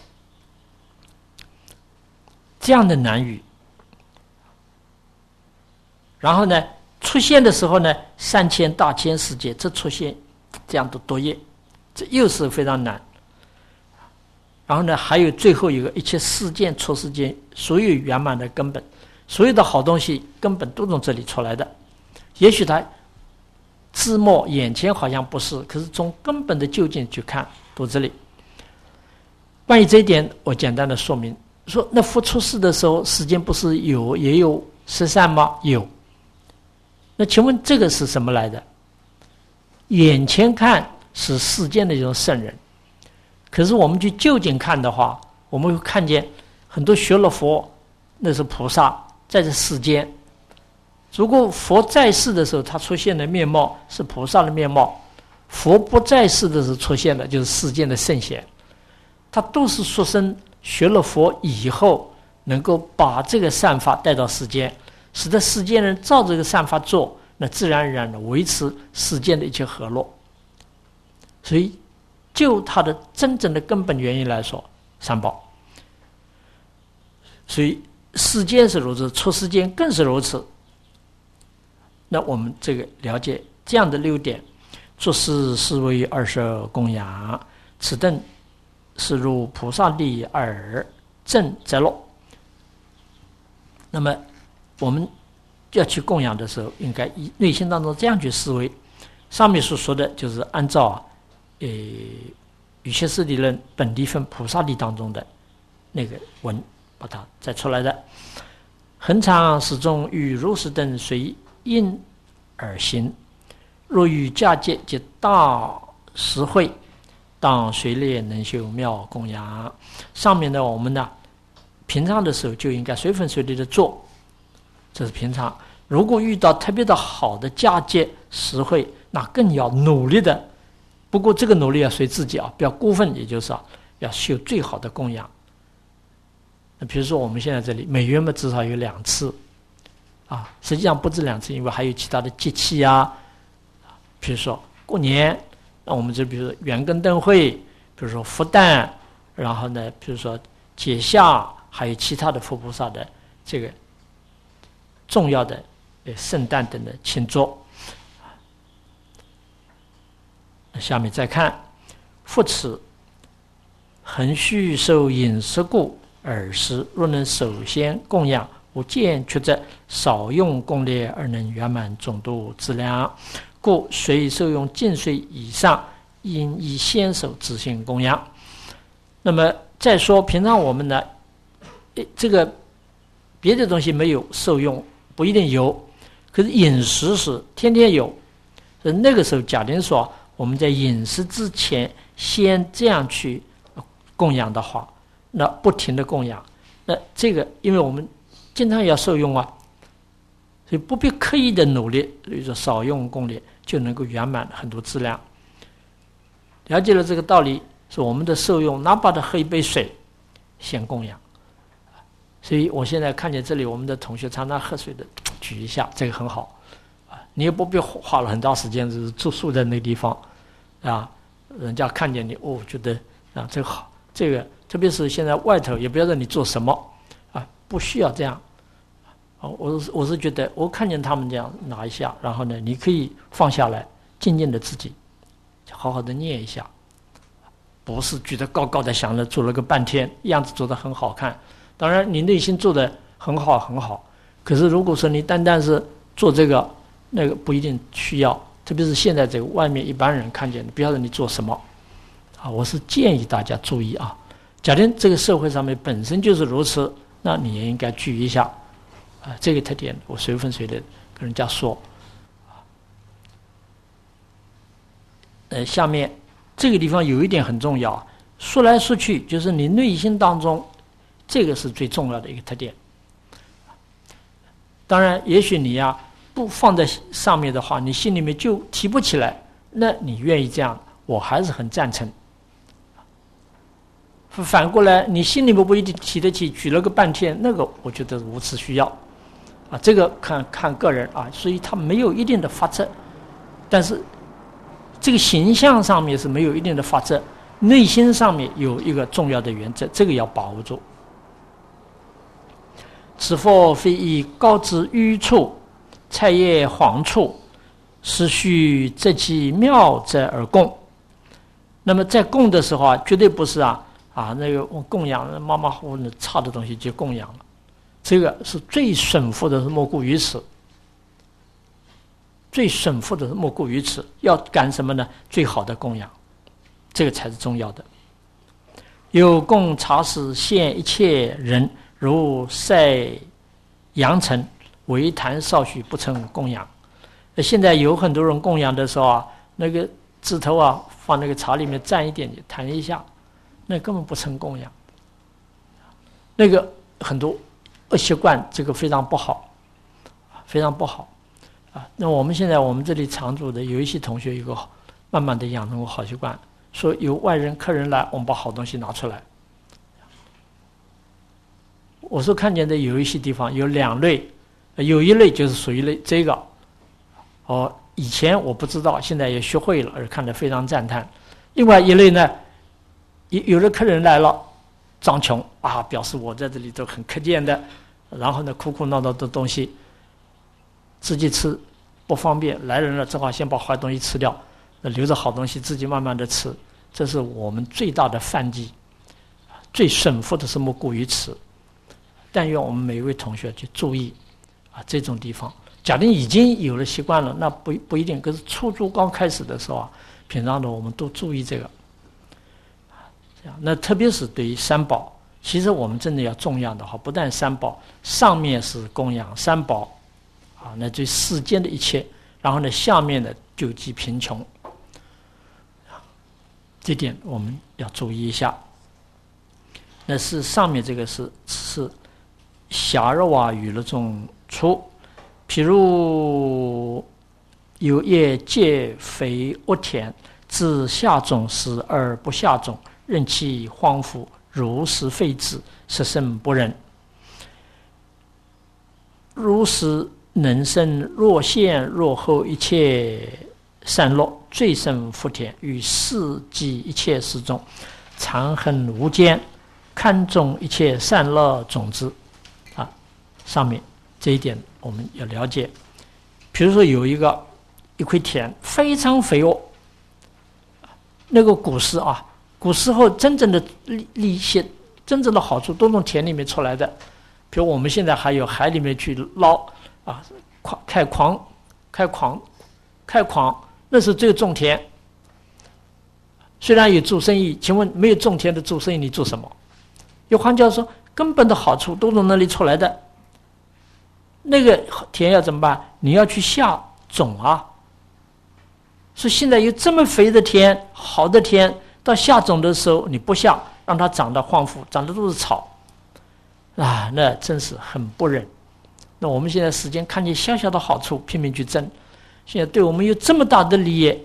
这样的难遇。然后呢，出现的时候呢，三千大千世界，这出现这样的多业，这又是非常难。 然后呢，还有最后一个一切世间出世间所有圆满的根本，所有的好东西根本都从这里出来的。也许它字幕眼前好像不是，可是从根本的究竟去看，都这里。关于这一点，我简单的说明说，那佛出世的时候，世间不是有也有十善吗？有。那请问这个是什么来的？眼前看是世间的一种圣人，可是我们去究竟看的话，我们会看见很多学了佛，那是菩萨在这世间。如果佛在世的时候，他出现的面貌是菩萨的面貌；佛不在世的时候出现的就是世间的圣贤。他都是出生学了佛以后，能够把这个善法带到世间，使得世间人照这个善法做，那自然而然的维持世间的一切和乐。所以就它的真正的根本原因来说，三宝。所以世间是如此，出世间更是如此。那我们这个了解这样的六点：做事是为二十二供养，此等是入菩萨力而正则乐。那么我们要去供养的时候，应该以内心当中这样去思维。上面所说的就是按照啊，呃，瑜伽师理论本地分菩萨力当中的那个文，把它摘出来的。恒常始终与如是等随因而行，若遇假借及大实惠，当随列能修妙供养。上面呢，我们呢平常的时候就应该随分随力的做，这是平常。如果遇到特别的好的假借实惠，那更要努力的。不过这个努力要随自己啊，不要过分，也就是啊，要修最好的供养。那比如说我们现在这里每月嘛至少有两次，啊，实际上不止两次，因为还有其他的节气啊，比如说过年，那我们就比如说元庚灯会，比如说佛诞，然后呢，比如说节下，还有其他的佛菩萨的这个重要的呃圣诞等的庆祝。下面再看，复此恒须受饮食故，尔时若能首先供养，无见缺者，少用供列而能圆满总度资粮，故随受用尽岁以上，应以先手自行供养。那么再说平常我们呢，这个别的东西没有受用不一定有，可是饮食是天天有，所以那个时候假定说我们在饮食之前先这样去供养的话，那不停的供养，那这个因为我们经常要受用啊，所以不必刻意的努力，比如说少用供列就能够圆满很多资粮。了解了这个道理，是我们的受用，哪怕的喝一杯水先供养。所以我现在看见这里我们的同学常常喝水的举一下，这个很好啊，你也不必花了很长时间就是住宿在那个地方啊，人家看见你哦觉得啊这个好，这个特别是现在外头也不要让你做什么啊，不需要这样啊。我是我是觉得我看见他们这样拿一下，然后呢你可以放下来，静静的自己好好的念一下，不是举得高高的想着做了个半天，样子做得很好看。当然你内心做得很好很好，可是如果说你单单是做这个那个不一定需要，特别是现在这个外面一般人看见的，不要让你做什么啊。我是建议大家注意啊，假定这个社会上面本身就是如此，那你也应该注意一下啊。这个特点我随分随的跟人家说啊。呃，下面这个地方有一点很重要，说来说去就是你内心当中这个是最重要的一个特点。当然也许你呀、啊、不放在上面的话，你心里面就提不起来，那你愿意这样我还是很赞成。反过来你心里面不一定提得起，举了个半天，那个我觉得无此需要啊。这个看看个人啊，所以他没有一定的法则，但是这个形象上面是没有一定的法则，内心上面有一个重要的原则，这个要把握住。此佛非以高之愚处，菜叶黄处，是须择其妙者而供。那么在供的时候啊，绝对不是啊啊，那个供养马马虎虎的差的东西就供养了，这个是最损福的，是莫过于此。最损福的莫过于此，要干什么呢？最好的供养，这个才是重要的。有供茶食现一切人，如晒扬尘，唯谈少许，不成供养。现在有很多人供养的时候啊，那个指头啊放那个茶里面蘸一点，弹一下，那根本不成供养。那个很多恶习惯，这个非常不好，非常不好。啊，那我们现在我们这里常住的有一些同学，有个慢慢的养成过好习惯，说有外人客人来，我们把好东西拿出来。我所看见的有一些地方有两类，有一类就是属于类这个，哦，以前我不知道，现在也学会了，而看得非常赞叹。另外一类呢，有有的客人来了，张穷啊，表示我在这里都很可见的，然后呢，苦苦闹闹的东西。自己吃不方便，来人了正好先把坏东西吃掉，留着好东西自己慢慢的吃，这是我们最大的犯忌，最损福的是莫过于此。但愿我们每一位同学去注意啊，这种地方。假定已经有了习惯了，那不不一定。可是初中刚开始的时候啊，平常的我们都注意这个。这样，那特别是对于三宝，其实我们真的要重要的话，不但三宝，上面是供养三宝。啊，那对世间的一切，然后呢，下面的救济贫穷，这点我们要注意一下。那是上面这个是是夏日瓦雨了中出，譬如有业皆非恶田，自下种时而不下种，任其荒芜，如是废之，实甚不忍。如是能生若现若后一切善乐，最胜福田，与世及一切事中，常恒无间，看重一切善乐种子。啊，上面这一点我们要了解。比如说有一个一块田非常肥沃，那个古时啊，古时候真正的利利息，真正的好处都从田里面出来的。比如我们现在还有海里面去捞。啊，开矿，开矿，开矿，那是只有种田。虽然有做生意，请问没有种田的做生意，你做什么？有黄教授说，根本的好处都从那里出来的。那个田要怎么办？你要去下种啊。所以现在有这么肥的田，好的田，到下种的时候你不下，让它长得荒芜，长得都是草，啊，那真是很不忍。那我们现在时间看见小小的好处，拼命去争，现在对我们有这么大的利益，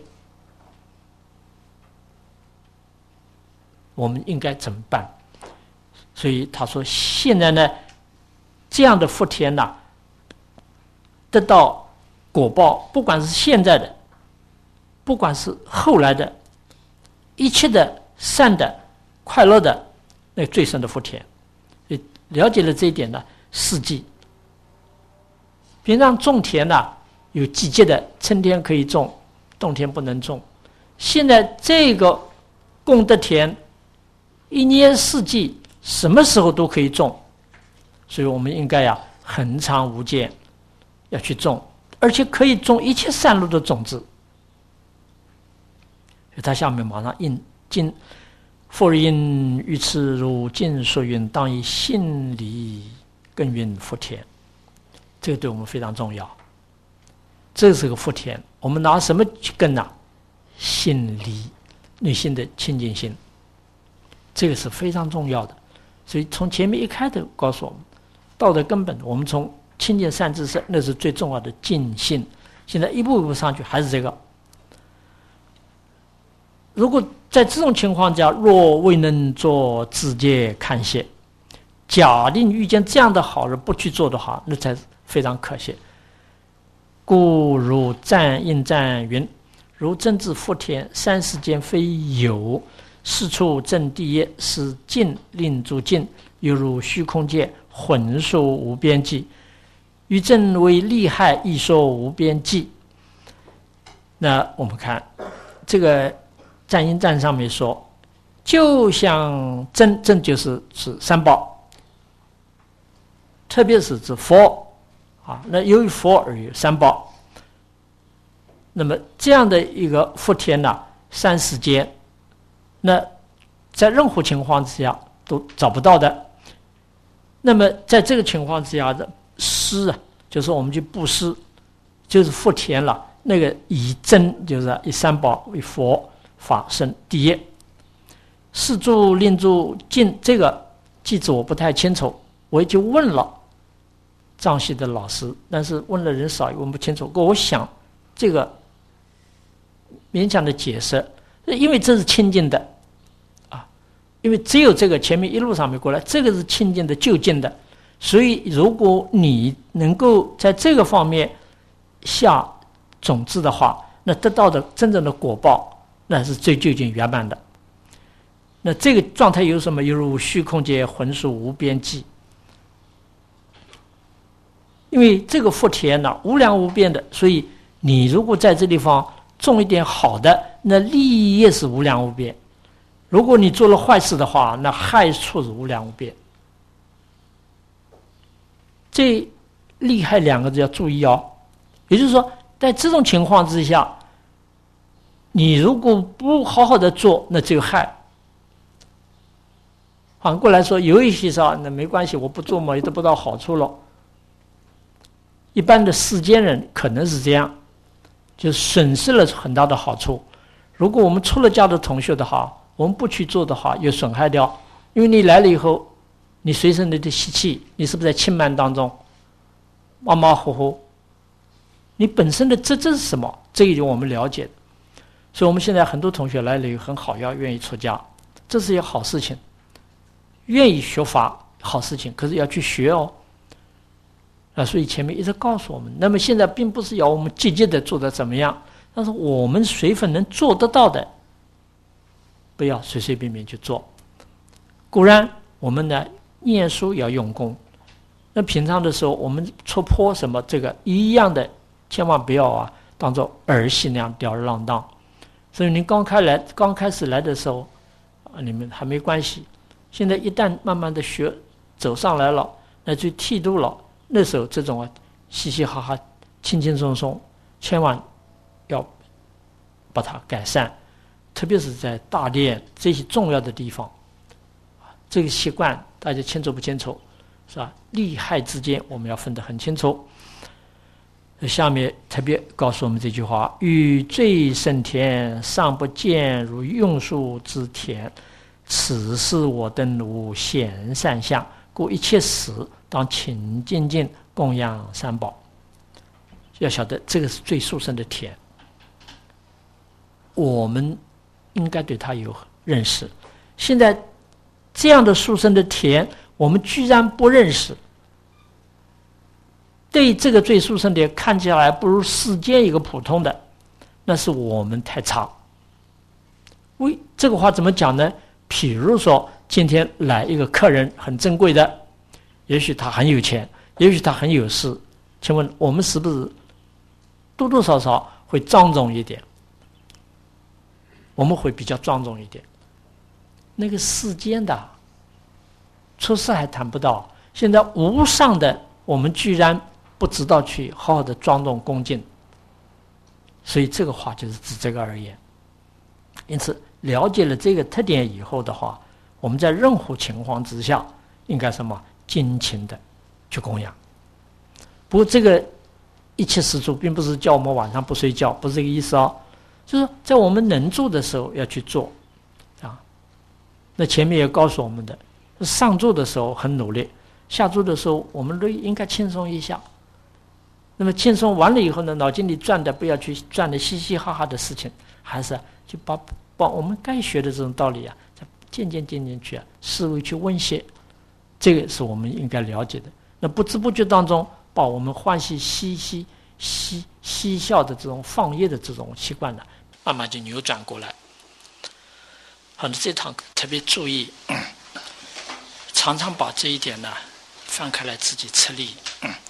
我们应该怎么办？所以他说，现在呢，这样的福田呐、啊，得到果报，不管是现在的，不管是后来的，一切的善的、快乐的，那最深的福田。了解了这一点呢，四季。平常种田呢、啊，有季节的，春天可以种，冬天不能种。现在这个功德田，一年四季什么时候都可以种，所以我们应该呀、啊、恒常无间要去种，而且可以种一切善路的种子。他下面马上印经，佛因于此如经所云，当以心理耕耘福田。这个对我们非常重要，这是个福田。我们拿什么去耕呢？心理，内心的清净心，这个是非常重要的。所以从前面一开头告诉我们，道德根本，我们从清净善知识，那是最重要的净心。现在一步一步上去，还是这个。如果在这种情况下，若未能做直接看谢，假定遇见这样的好人不去做的话，那才非常可惜。故如赞应赞云：如真知福田，三世间非有，四处正地业，是尽令诸尽，犹如虚空界，混说无边际。于正为利害，亦说无边际。那我们看这个赞应赞上面说， 就像真真就是指三宝，特别是指佛啊。那由于佛而有三宝，那么这样的一个福田呢，三世间，那在任何情况之下都找不到的。那么在这个情况之下的施啊，就是我们去布施，就是福田了。那个以真就是以三宝为佛法身第一。四住令住进，这个记住我不太清楚，我也就问了藏系的老师，但是问了人少，也问不清楚。我想这个勉强的解释，因为这是清净的啊，因为只有这个前面一路上面过来，这个是清净的就近的，所以如果你能够在这个方面下种子的话，那得到的真正的果报，那是最究竟圆满的。那这个状态有什么？犹如虚空界浑数无边际。因为这个福田呢，无量无边的，所以你如果在这地方种一点好的，那利益也是无量无边。如果你做了坏事的话，那害处是无量无边。这利害两个字要注意哦。也就是说，在这种情况之下，你如果不好好的做，那只有害。反过来说，有一些说那没关系，我不做嘛，也得不到好处了。一般的世间人可能是这样，就损失了很大的好处。如果我们出了家的同学的话，我们不去做的话，又损害掉。因为你来了以后，你随身的吸气，你是不是在轻慢当中马马虎虎？你本身的这这是什么？这一点我们了解的。所以我们现在很多同学来了以后很好，要愿意出家，这是一个好事情。愿意学法好事情，可是要去学哦。啊，所以前面一直告诉我们，那么现在并不是要我们积极的做得怎么样，但是我们随份能做得到的，不要随随便便去做。固然我们呢念书要用功，那平常的时候我们出坡什么这个一样的，千万不要啊当做儿戏那样吊儿郎当。所以您刚开来刚开始来的时候，啊，你们还没关系。现在一旦慢慢的学走上来了，那就剃度了，那时候这种啊嘻嘻哈哈轻轻松松，千万要把它改善，特别是在大殿这些重要的地方，这个习惯大家清楚不清楚？是吧？利害之间我们要分得很清楚。下面特别告诉我们这句话：欲最胜田，尚不见如用树之田。此是我等无显善相，故一切时当勤精进供养三宝。要晓得这个是最殊胜的田，我们应该对它有认识。现在这样的殊胜的田，我们居然不认识，对这个最殊胜的看起来不如世间一个普通的，那是我们太差。为这个话怎么讲呢？譬如说今天来一个客人很珍贵的，也许他很有钱，也许他很有势，请问我们是不是多多少少会庄重一点？我们会比较庄重一点。那个世间的出世还谈不到，现在无上的我们居然不知道去好好的庄重恭敬，所以这个话就是指这个而言。因此了解了这个特点以后的话，我们在任何情况之下应该什么尽情的去供养。不过这个一切施主并不是叫我们晚上不睡觉，不是这个意思哦，就是在我们能做的时候要去做啊。那前面也告诉我们的，上座的时候很努力，下座的时候我们都应该轻松一下。那么轻松完了以后呢，脑筋里转的不要去转的嘻嘻哈哈的事情，还是就把把我们该学的这种道理啊，渐渐渐渐去啊，思维去温习，这个是我们应该了解的。那不知不觉当中，把我们欢喜嘻嘻嬉嬉笑的这种放逸的这种习惯呢，慢慢就扭转过来。好的，这堂课特别注意，常常把这一点呢翻开来自己吃力。